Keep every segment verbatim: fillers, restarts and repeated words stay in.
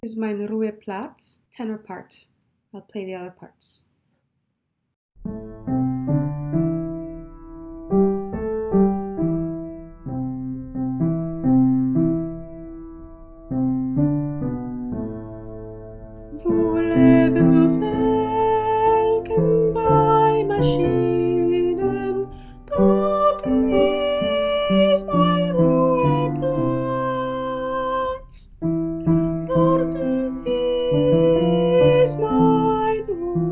Is mein Ruheplatz, tenor part. I'll play the other parts. Wo Lebenswelken bei Maschinen, dorten ist mein Ruheplatz. Dorten ist mein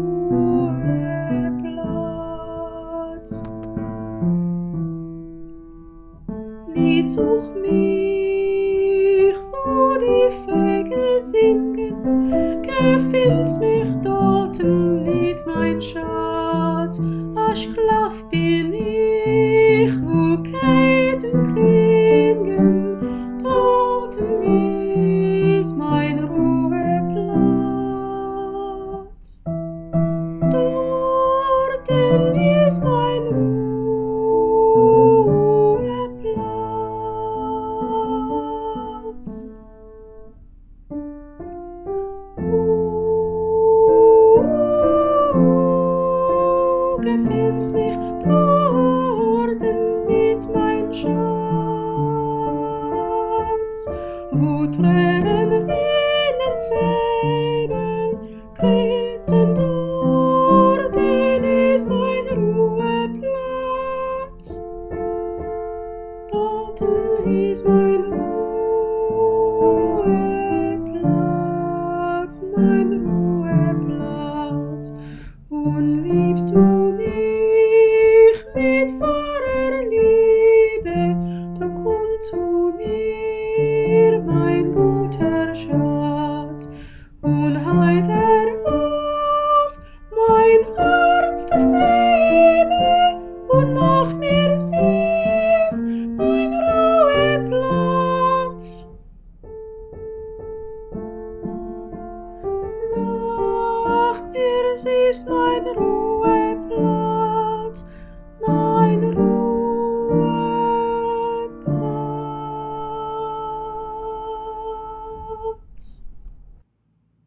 Ruheplatz. Lied such mich, wo die Vögel singen, gefindst mich dorten nicht mein Schatz. Aschklaff bin ich, wo Ketten klingen, dorten ist mein Ruheplatz. Dorten ist mein Ruheplatz. Gefindst mich dorten nicht mein Schatz, wo Tränen rinnen Zähne kritzen, dorten ist mein Ruheplatz. Dorten ist mein Ruheplatz, mein Ruheplatz. Und liebst du mich mit wahrer Liebe, da komm zu mir, mein guter Schatz, und heiter auf mein Herz, das trebe, und mach mir süß mein Ruheplatz. Mach mir süß mein Ruheplatz.